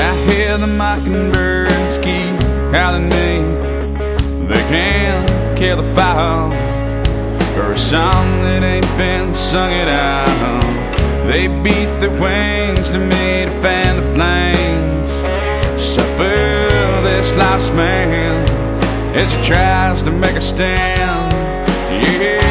I hear the mockingbirds keep calling me. They can't kill the fire or a song that ain't been sung it out. They beat their wings to me to fan the flames. Suffer this lost man as he tries to make a stand. Yeah.